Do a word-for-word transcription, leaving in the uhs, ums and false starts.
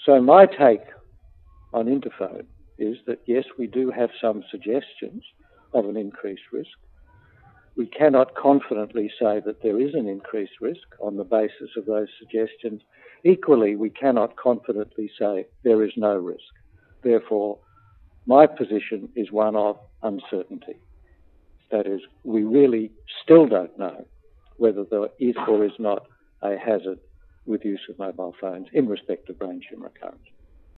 So my take on Interphone is that yes, we do have some suggestions of an increased risk. We cannot confidently say that there is an increased risk on the basis of those suggestions. Equally, we cannot confidently say there is no risk. Therefore, my position is one of uncertainty. That is, we really still don't know whether there is or is not a hazard with use of mobile phones in respect of brain tumour recurrence.